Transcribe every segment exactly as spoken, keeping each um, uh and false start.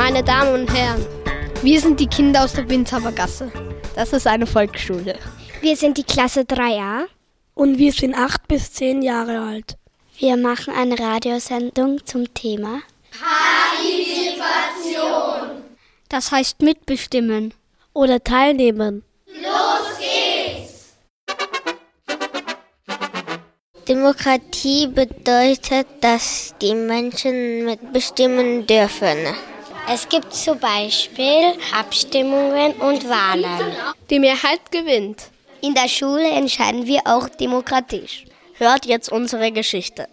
Meine Damen und Herren, wir sind die Kinder aus der Winzhaber Gasse. Das ist eine Volksschule. Wir sind die Klasse drei a. Und wir sind acht bis zehn Jahre alt. Wir machen eine Radiosendung zum Thema Partizipation. Das heißt mitbestimmen oder teilnehmen. Los geht's! Demokratie bedeutet, dass die Menschen mitbestimmen dürfen. Es gibt zum Beispiel Abstimmungen und Wahlen. Die Mehrheit gewinnt. In der Schule entscheiden wir auch demokratisch. Hört jetzt unsere Geschichte.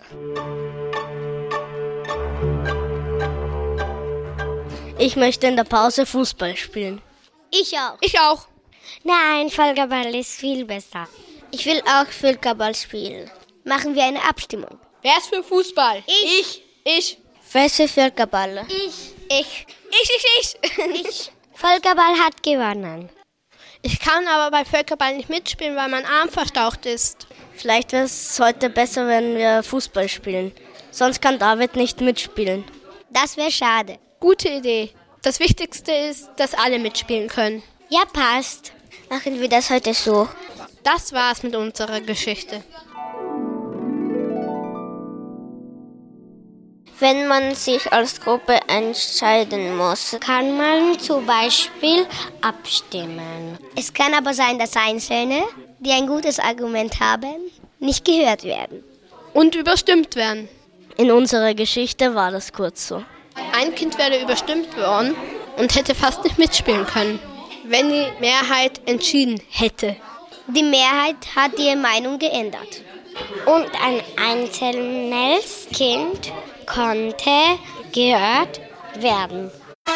Ich möchte in der Pause Fußball spielen. Ich auch. Ich auch. Nein, Völkerball ist viel besser. Ich will auch Völkerball spielen. Machen wir eine Abstimmung. Wer ist für Fußball? Ich. Ich. Ich. Wer ist für Völkerball? Ich. Ich. Ich, ich, ich. Ich. Völkerball hat gewonnen. Ich kann aber bei Völkerball nicht mitspielen, weil mein Arm verstaucht ist. Vielleicht wäre es heute besser, wenn wir Fußball spielen. Sonst kann David nicht mitspielen. Das wäre schade. Gute Idee. Das Wichtigste ist, dass alle mitspielen können. Ja, passt. Machen wir das heute so. Das war's mit unserer Geschichte. Wenn man sich als Gruppe entscheiden muss, kann man zum Beispiel abstimmen. Es kann aber sein, dass Einzelne, die ein gutes Argument haben, nicht gehört werden. Und überstimmt werden. In unserer Geschichte war das kurz so. Ein Kind wäre überstimmt worden und hätte fast nicht mitspielen können, wenn die Mehrheit entschieden hätte. Die Mehrheit hat ihre Meinung geändert. Und ein einzelnes Kind konnte gehört werden.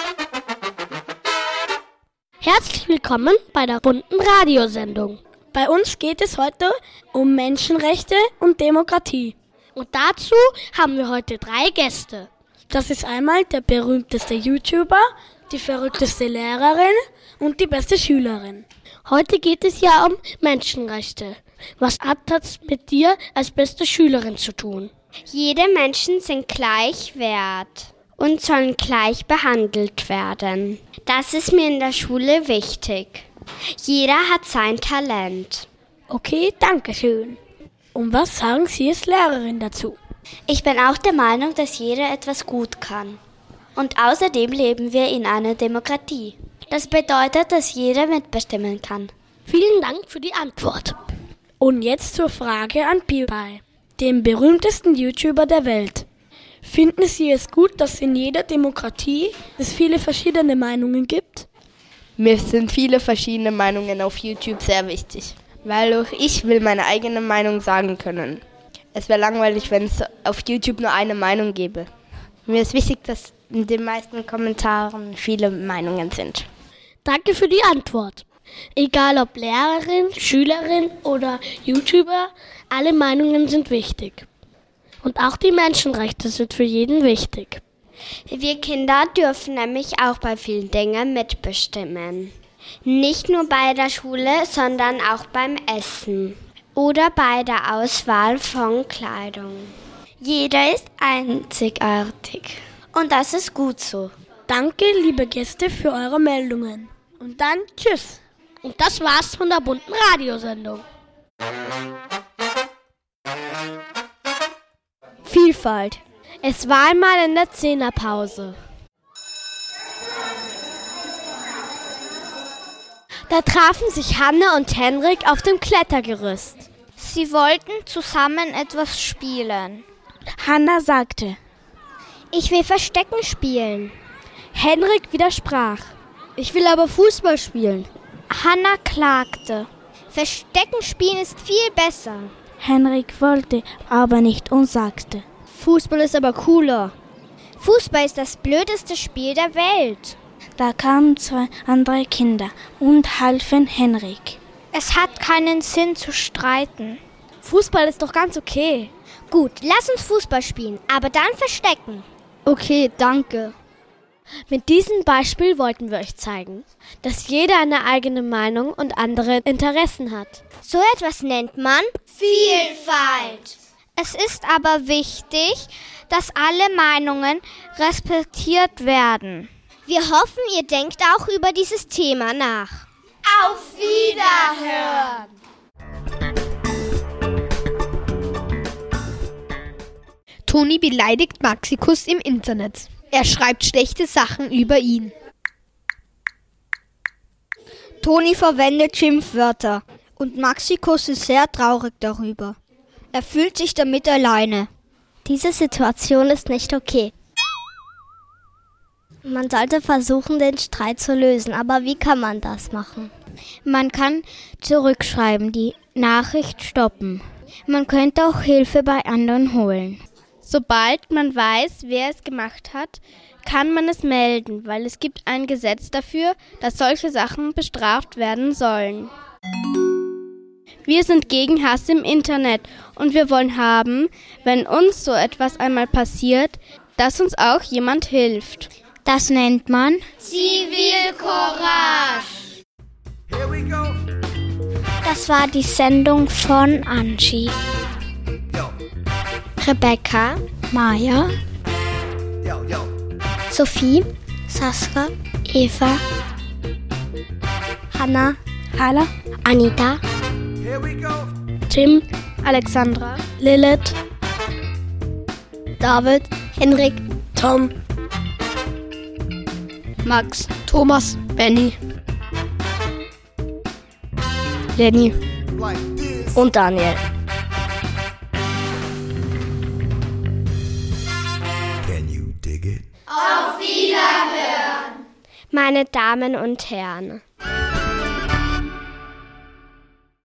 Herzlich willkommen bei der bunten Radiosendung. Bei uns geht es heute um Menschenrechte und Demokratie. Und dazu haben wir heute drei Gäste. Das ist einmal der berühmteste YouTuber, die verrückteste Lehrerin und die beste Schülerin. Heute geht es ja um Menschenrechte. Was hat das mit dir als beste Schülerin zu tun? Jede Menschen sind gleich wert und sollen gleich behandelt werden. Das ist mir in der Schule wichtig. Jeder hat sein Talent. Okay, danke schön. Und was sagen Sie als Lehrerin dazu? Ich bin auch der Meinung, dass jeder etwas gut kann. Und außerdem leben wir in einer Demokratie. Das bedeutet, dass jeder mitbestimmen kann. Vielen Dank für die Antwort. Und jetzt zur Frage an PewDiePie, dem berühmtesten YouTuber der Welt. Finden Sie es gut, dass in jeder Demokratie es viele verschiedene Meinungen gibt? Mir sind viele verschiedene Meinungen auf YouTube sehr wichtig, weil auch ich will meine eigene Meinung sagen können. Es wäre langweilig, wenn es auf YouTube nur eine Meinung gäbe. Mir ist wichtig, dass in den meisten Kommentaren viele Meinungen sind. Danke für die Antwort. Egal ob Lehrerin, Schülerin oder YouTuber, alle Meinungen sind wichtig. Und auch die Menschenrechte sind für jeden wichtig. Wir Kinder dürfen nämlich auch bei vielen Dingen mitbestimmen. Nicht nur bei der Schule, sondern auch beim Essen oder bei der Auswahl von Kleidung. Jeder ist einzigartig. Und das ist gut so. Danke, liebe Gäste, für eure Meldungen. Und dann tschüss. Und das war's von der bunten Radiosendung. Vielfalt. Es war einmal in der Zehnerpause. Da trafen sich Hanne und Henrik auf dem Klettergerüst. Sie wollten zusammen etwas spielen. Hanna sagte: Ich will Verstecken spielen. Henrik widersprach: Ich will aber Fußball spielen. Hanna klagte: Verstecken spielen ist viel besser. Henrik wollte aber nicht und sagte: Fußball ist aber cooler. Fußball ist das blödeste Spiel der Welt. Da kamen zwei andere Kinder und halfen Henrik. Es hat keinen Sinn zu streiten. Fußball ist doch ganz okay. Gut, lass uns Fußball spielen, aber dann verstecken. Okay, danke. Mit diesem Beispiel wollten wir euch zeigen, dass jeder eine eigene Meinung und andere Interessen hat. So etwas nennt man Vielfalt. Es ist aber wichtig, dass alle Meinungen respektiert werden. Wir hoffen, ihr denkt auch über dieses Thema nach. Auf Wiederhören! Toni beleidigt Maxikus im Internet. Er schreibt schlechte Sachen über ihn. Toni verwendet Schimpfwörter und Maxikus ist sehr traurig darüber. Er fühlt sich damit alleine. Diese Situation ist nicht okay. Man sollte versuchen, den Streit zu lösen, aber wie kann man das machen? Man kann zurückschreiben, die Nachricht stoppen. Man könnte auch Hilfe bei anderen holen. Sobald man weiß, wer es gemacht hat, kann man es melden, weil es gibt ein Gesetz dafür, dass solche Sachen bestraft werden sollen. Wir sind gegen Hass im Internet und wir wollen haben, wenn uns so etwas einmal passiert, dass uns auch jemand hilft. Das nennt man Zivilcourage. Das war die Sendung von Angie, Rebecca, Maja, Sophie, Saskia, Eva, Hanna, Hala, Anita, Tim, Alexandra, Lilith, David, Henrik, Tom, Max, Thomas, Benny Lenny Und Daniel. Auf Wiederhören! meine Damen und Herren.